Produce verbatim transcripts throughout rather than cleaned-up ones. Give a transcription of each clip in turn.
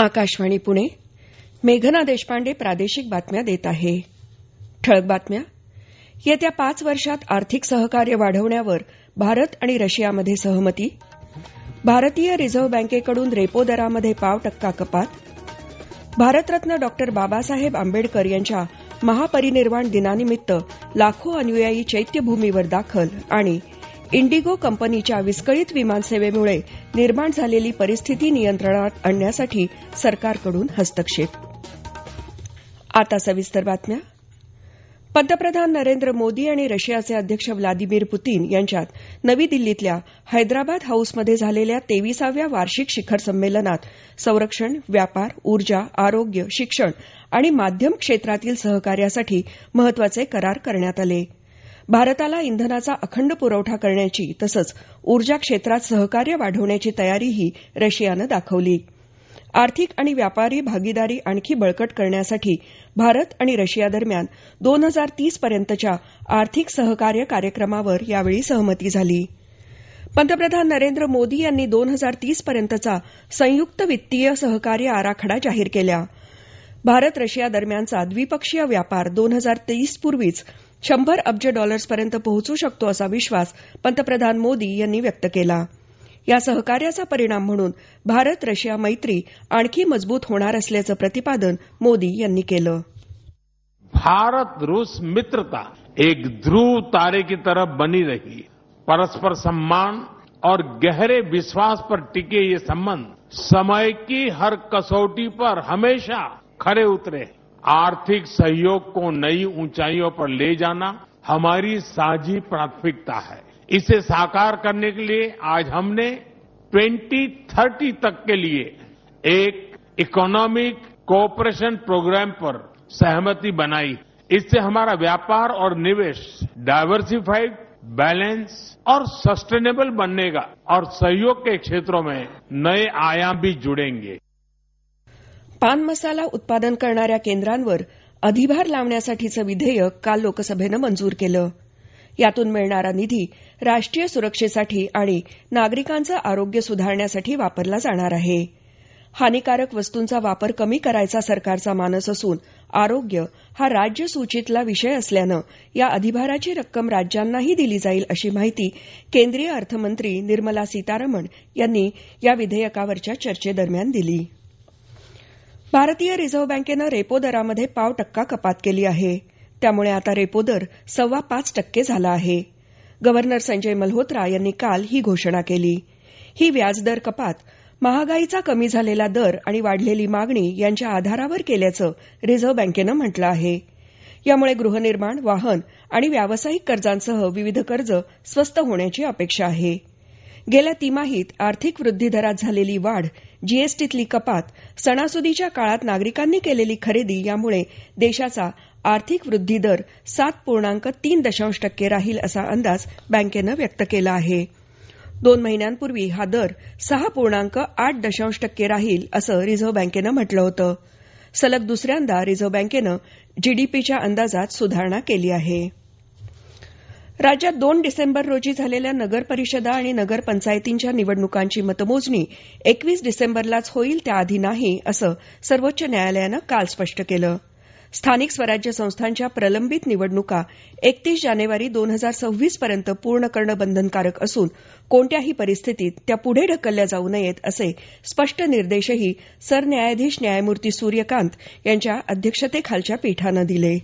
आकाशवाणी पुणे. मेघना देशपांडे प्रादेशिक बातम्या देत आहे. ठळक बातम्या. येत्या पाच वर्षात आर्थिक सहकार्य वाढवण्यावर भारत आणि रशियामध्ये सहमती. भारतीय रिझर्व्ह बँकेकडून रेपो दरामध्ये पाव टक्का कपात. भारतरत्न डॉक्टर बाबासाहेब आंबेडकर यांच्या महापरिनिर्वाण दिनानिमित्त लाखो अनुयायी चैत्यभूमीवर दाखल आणि इंडिगो कंपनीच्या विस्कळीत विमानसेवेमुळे निर्माण झालेली परिस्थिती नियंत्रणात आणण्यासाठी सरकारकडून हस्तक्षेप. आता सविस्तर बातम्या. पंतप्रधान नरेंद्र मोदी आणि रशियाचे अध्यक्ष व्लादिमीर पुतीन यांच्यात नवी दिल्लीतल्या हैदराबाद हाऊसमध्ये झालेल्या तेविसाव्या वार्षिक शिखर संमेलनात संरक्षण, व्यापार, ऊर्जा, आरोग्य, शिक्षण आणि माध्यम क्षेत्रातील सहकार्यासाठी महत्वाचे करार करण्यात आले. भारताला इंधनाचा अखंड पुरवठा करण्याची तसंच ऊर्जा क्षेत्रात सहकार्य वाढवण्याची तयारीही रशियानं दाखवली. आर्थिक आणि व्यापारी भागीदारी आणखी बळकट करण्यासाठी भारत आणि रशिया दरम्यान दोन हजार तीस पर्यंतच्या आर्थिक सहकार्य कार्यक्रमावर यावेळी सहमती झाली. पंतप्रधान नरेंद्र मोदी यांनी दोन हजार तीस पर्यंतचा संयुक्त वित्तीय सहकार्य आराखडा जाहीर केला. भारत रशिया दरम्यानचा द्विपक्षीय व्यापार दोन हजार तेवीस पूर्वीच शंभर अब्ज डॉलर्सपर्यंत पोहोचू शकतो असा विश्वास पंतप्रधान मोदी यांनी व्यक्त केला. या सहकार्याचा परिणाम म्हणून भारत रशिया मैत्री आणखी मजबूत होणार असल्याचं प्रतिपादन मोदी यांनी केलं. भारत रूस मित्रता एक ध्रुव तारे की तरह बनी रही. परस्पर सम्मान और गहरे विश्वास पर टिके ये संबंध समय की हर कसौटी पर हमेशा खरे उतरे. आर्थिक सहयोग को नई ऊंचाइयों पर ले जाना हमारी साझी प्राथमिकता है. इसे साकार करने के लिए आज हमने ट्वेंटी थर्टी तक के लिए एक इकोनॉमिक कोऑपरेशन प्रोग्राम पर सहमति बनाई. इससे हमारा व्यापार और निवेश डाइवर्सिफाइड, बैलेंस और सस्टेनेबल बनेगा और सहयोग के क्षेत्रों में नए आयाम भी जुड़ेंगे. पान मसाला उत्पादन करणाऱ्या केंद्रांवर अधिभार लावण्यासाठीचं विधेयक काल लोकसभेनं मंजूर केलं. यातून मिळणारा निधी राष्ट्रीय सुरक्षेसाठी आणि नागरिकांचं आरोग्य सुधारण्यासाठी वापरला जाणार आहे. हानीकारक वस्तूंचा वापर कमी करायचा सरकारचा मानस असून आरोग्य हा राज्य सूचीतला विषय असल्यानं या अधिभाराची रक्कम राज्यांनाही दिली जाईल अशी माहिती केंद्रीय अर्थमंत्री निर्मला सीतारामन यांनी या विधेयकावरच्या चर्चेदरम्यान दिली. भारतीय रिझर्व्ह बँकेनं रेपो दरामध्ये पाव टक्का कपात केली आहे. त्यामुळे आता रेपो दर सव्वा पाच टक्के झाला आहे. गव्हर्नर संजय मल्होत्रा यांनी काल ही घोषणा केली. ही व्याजदर कपात महागाईचा कमी झालेला दर आणि वाढलेली मागणी यांच्या आधारावर केल्याचं रिझर्व्ह बँकेनं म्हटलं आहे. यामुळे गृहनिर्माण, वाहन आणि व्यावसायिक कर्जांसह विविध कर्ज स्वस्त होण्याची अपेक्षा आहे. गेल्या तिमाहीत आर्थिक वृद्धी दरात झालेली वाढ, जीएसटीतली कपात, सणासुदीच्या काळात नागरिकांनी केलेली खरेदी यामुळे देशाचा आर्थिक वृद्धी दर सात पूर्णांक तीन दशांश टक्के राहील असा अंदाज बँकेनं व्यक्त केला आहे. दोन महिन्यांपूर्वी हा दर सहा पूर्णांक आठ दशांश टक्के राहील असं रिझर्व्ह बँकेनं म्हटलं होतं. सलग दुसऱ्यांदा रिझर्व्ह बँकेनं जीडीपीच्या अंदाजात सुधारणा केली आहे. राज्यात दोन डिसेंबर रोजी झालेल्या नगर परिषदा आणि नगर पंचायतींच्या निवडणुकांची मतमोजणी एकवीस डिसेंबरलाच होईल त्याआधी नाही असं सर्वोच्च न्यायालयानं काल स्पष्ट केलं. स्थानिक स्वराज्य संस्थांच्या प्रलंबित निवडणुका एकतीस जानेवारी दोन हजार सव्वीस पर्यंत पूर्ण करणं बंधनकारक असून कोणत्याही परिस्थितीत त्या पुढे ढकलल्या जाऊ नयेत असे स्पष्ट निर्देशही सरन्यायाधीश न्यायमूर्ती सूर्यकांत यांच्या अध्यक्षतेखालच्या पीठानं दिले.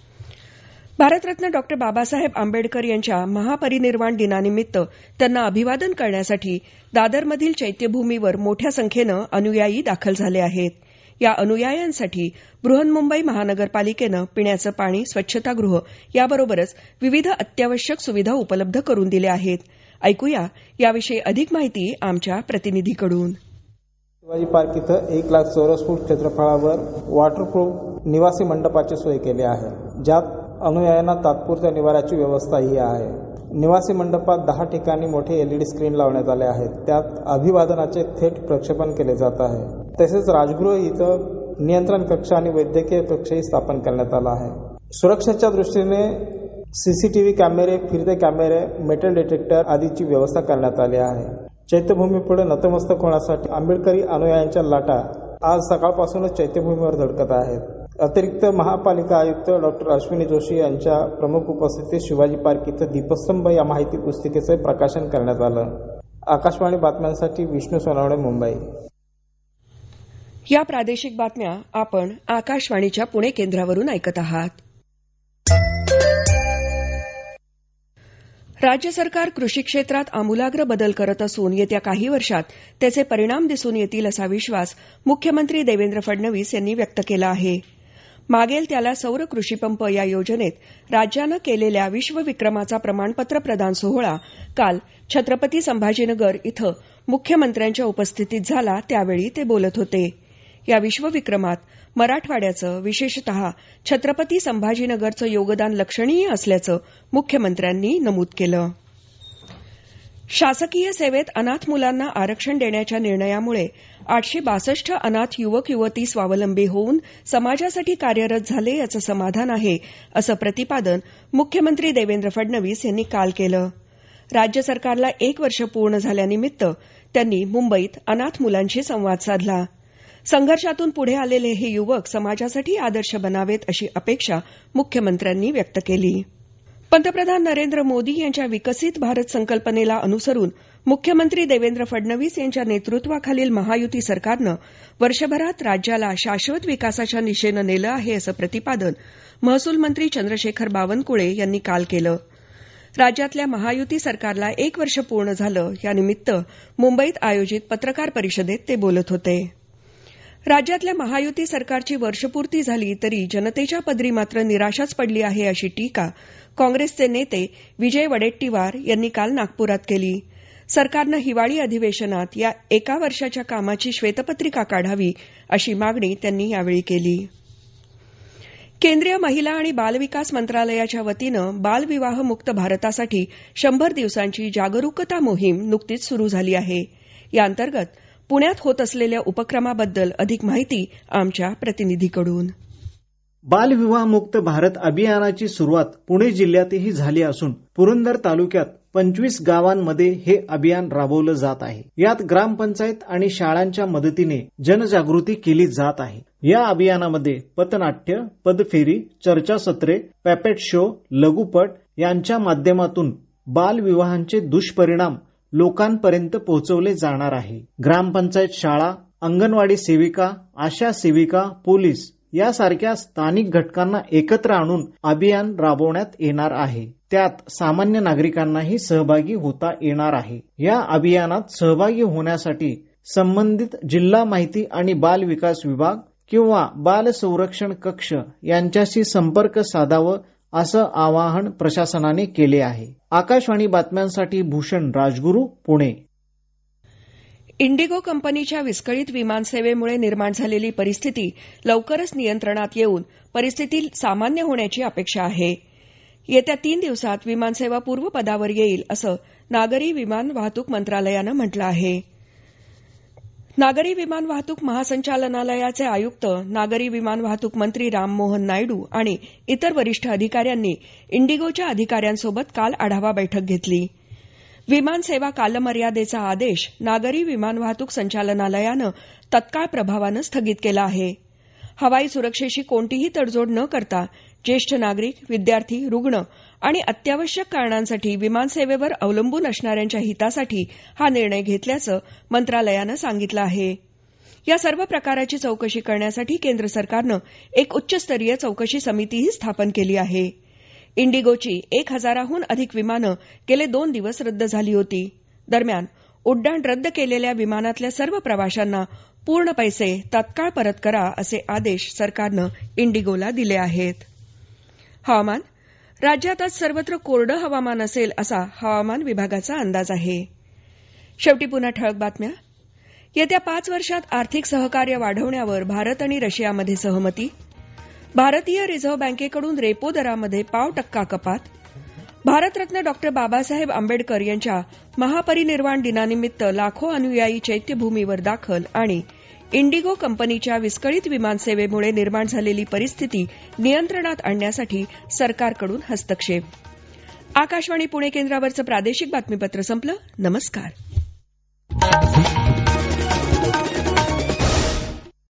भारतरत्न डॉक्टर बाबासाहेब आंबेडकर यांच्या महापरिनिर्वाण दिनानिमित्त त्यांना अभिवादन करण्यासाठी दादरमधील चैत्यभूमीवर मोठ्या संख्येनं अनुयायी दाखल झाले आहेत. या अनुयायांसाठी बृहन्मुंबई महानगरपालिकेनं पिण्याचं पाणी, स्वच्छतागृह याबरोबरच विविध अत्यावश्यक सुविधा उपलब्ध करून दिल्या आहेत. ऐकूया याविषयी अधिक माहिती आमच्या प्रतिनिधीकडून. शिवाजी पार्क इथं एक लाख चौरस फूट क्षेत्रफळावर वॉटरप्रूफ निवासी मंडपाची सोय केली आहे, ज्यात अनुयायांना तात्पुरत्या निवाऱ्याची व्यवस्थाही आहे. निवासी मंडपात दहा ठिकाणी मोठे एलईडी स्क्रीन लावण्यात आले आहेत. त्यात अभिवादनाचे थेट प्रक्षेपण केले जात आहे. तसेच राजगृह इथं नियंत्रण कक्ष आणि वैद्यकीय कक्षही स्थापन करण्यात आला आहे. सुरक्षेच्या दृष्टीने सीसीटीव्ही कॅमेरे, फिरते कॅमेरे, मेटल डिटेक्टर आदीची व्यवस्था करण्यात आली आहे. चैत्यभूमीपुढे नतमस्तक होण्यासाठी आंबेडकरी अनुयायांच्या लाटा आज सकाळपासूनच चैत्यभूमीवर धडकत आहेत। अतिरिक्त महापालिका आयुक्त डॉक्टर अश्विनी जोशी यांच्या प्रमुख उपस्थितीत शिवाजी पार्क इथं दीपस्तंभ या माहिती पुस्तिकेचं प्रकाशन करण्यात आलं। आकाशवाणी बातम्यांसाठी विष्णू सोनावणे, मुंबई। या प्रादेशिक बातम्या आपण आकाशवाणीच्या पुणे केंद्रावरून ऐकत आहात। राज्य सरकार कृषी क्षेत्रात आमूलाग्र बदल करत असून येत्या काही वर्षात त्याचे परिणाम दिसून येतील असा विश्वास मुख्यमंत्री देवेंद्र फडणवीस यांनी व्यक्त केला आहे। मागेल त्याला सौर कृषीपंप या योजनेत राज्यानं केलेल्या विश्वविक्रमाचा प्रमाणपत्र प्रदान सोहळा काल छत्रपती संभाजीनगर इथं मुख्यमंत्र्यांच्या उपस्थितीत झाला, त्यावेळी ते बोलत होते। या विश्वविक्रमात मराठवाड्याचं, विशेषतः छत्रपती संभाजीनगरचं योगदान लक्षणीय असल्याचं मुख्यमंत्र्यांनी नमूद केलं। शासकीय सेवेत अनाथ मुलांना आरक्षण देण्याच्या निर्णयामुळे आठशे बासष्ट अनाथ युवक युवती स्वावलंबी होऊन समाजासाठी कार्यरत झाले याचं समाधान आहे, असं प्रतिपादन मुख्यमंत्री देवेंद्र फडणवीस यांनी काल केलं। राज्य सरकारला एक वर्ष पूर्ण झाल्यानिमित्त त्यांनी मुंबईत अनाथ मुलांशी संवाद साधला। संघर्षातून पुढे आलेले हे युवक समाजासाठी आदर्श बनावेत अशी अपेक्षा मुख्यमंत्र्यांनी व्यक्त केली। पंतप्रधान नरेंद्र मोदी यांच्या विकसित भारत संकल्पनेला अनुसरून मुख्यमंत्री देवेंद्र फडणवीस यांच्या नेतृत्वाखालील महायुती सरकारनं वर्षभरात राज्याला शाश्वत विकासाच्या दिशेनं नेलं आहे, असं प्रतिपादन महसूल मंत्री चंद्रशेखर बावनकुळे यांनी काल केलं। राज्यातल्या महायुती सरकारला एक वर्ष पूर्ण झालं, यानिमित्त मुंबईत आयोजित पत्रकार परिषदेत ते बोलत होते। राज्यातल्या महायुती सरकारची वर्षपूर्ती झाली तरी जनतेच्या पदरी मात्र निराशाच पडली आहे, अशी टीका काँग्रेसचे नेते विजय वडेट्टीवार यांनी काल नागपुरात केली। सरकारनं हिवाळी अधिवेशनात या एका वर्षाच्या कामाची श्वेतपत्रिका काढावी, अशी मागणी त्यांनी यावेळी केली। केंद्रीय महिला आणि बालविकास मंत्रालयाच्या वतीनं बालविवाह मुक्त भारतासाठी शंभर दिवसांची जागरूकता मोहीम नुकतीच सुरू झाली आहे। या अंतर्गत पुण्यात होत असलेल्या उपक्रमाबद्दल अधिक माहिती आमच्या प्रतिनिधीकडून। बालविवाह मुक्त भारत अभियानाची सुरुवात पुणे जिल्ह्यातही झाली असून पुरंदर तालुक्यात पंचवीस गावांमध्ये हे अभियान राबवलं जात आहे। यात ग्रामपंचायत आणि शाळांच्या मदतीने जनजागृती केली जात आहे। या अभियानामध्ये पथनाट्य, पदफेरी, चर्चासत्रे, पॅपेट शो, लघुपट यांच्या माध्यमातून बालविवाहांचे दुष्परिणाम लोकांपर्यंत पोहोचवले जाणार आहे। ग्रामपंचायत, शाळा, अंगणवाडी सेविका, आशा सेविका, पोलीस यासारख्या स्थानिक घटकांना एकत्र आणून अभियान राबवण्यात येणार आहे। त्यात सामान्य नागरिकांनाही सहभागी होता येणार आहे। या अभियानात सहभागी होण्यासाठी संबंधित जिल्हा माहिती आणि बाल विकास विभाग किंवा बाल संरक्षण कक्ष यांच्याशी संपर्क साधावं, असं आवाहन प्रशासनाने केले आहे। आकाशवाणी बातम्यांसाठी भूषण राजगुरू, पुणे। इंडिगो कंपनीच्या विस्कळीत विमानसेवेमुळे निर्माण झालेली परिस्थिती लवकरच नियंत्रणात येऊन परिस्थिती सामान्य होण्याची अपेक्षा आहे। येत्या तीन दिवसात विमानसेवा पूर्वपदावर येईल, असं नागरी विमान वाहतूक मंत्रालयानं म्हटलं आहे। नागरी विमान वाहतूक महासंचालनालयाचे आयुक्त, नागरी विमान वाहतूक मंत्री राममोहन नायडू आणि इतर वरिष्ठ अधिकाऱ्यांनी इंडिगोच्या अधिकाऱ्यांसोबत काल आढावा बैठक घेतली। विमान सेवा कालमर्यादेचा आदेश नागरी विमान वाहतूक संचालनालयानं तत्काळ प्रभावानं स्थगित केला आहे। हवाई सुरक्षेशी कोणतीही तडजोड न करता ज्येष्ठ नागरिक, विद्यार्थी, रुग्ण आणि अत्यावश्यक कारणांसाठी विमानसेवेवर अवलंबून असणाऱ्यांच्या हितासाठी हा निर्णय घेतल्याचं मंत्रालयानं सांगितलं आहे। या सर्व प्रकाराची चौकशी करण्यासाठी केंद्र सरकारनं एक उच्चस्तरीय चौकशी समितीही स्थापन केली आहे। इंडिगोची एक हजाराहून अधिक विमानं गेले दोन दिवस रद्द झाली होती। दरम्यान उड्डाण रद्द केलेल्या विमानातल्या सर्व प्रवाशांना पूर्ण पैसे तत्काळ परत करा, असे आदेश सरकारनं इंडिगोला दिले आहेत। हवामान राज्यात आज सर्वत्र कोरडं हवामान असेल, असा हवामान विभागाचा अंदाज आहे। शेवटी पुन्हा ठळक बातम्या। येत्या पाच वर्षात आर्थिक सहकार्य वाढवण्यावर भारत आणि रशियामध्ये सहमती। भारतीय रिझर्व्ह बँकेकडून रेपो दरामध्ये पाव टक्का कपात। भारतरत्न डॉक्टर बाबासाहेब आंबेडकर यांच्या महापरिनिर्वाण दिनानिमित्त लाखो अनुयायी चैत्यभूमीवर दाखल आणि इंडिगो कंपनीच्या विस्कळीत विमानसेवेमुळे निर्माण झालेली परिस्थिती नियंत्रणात आणण्यासाठी सरकारकडून हस्तक्षेप। आकाशवाणी पुणे केंद्रावरचं प्रादेशिक बातमीपत्र संपलं। नमस्कार।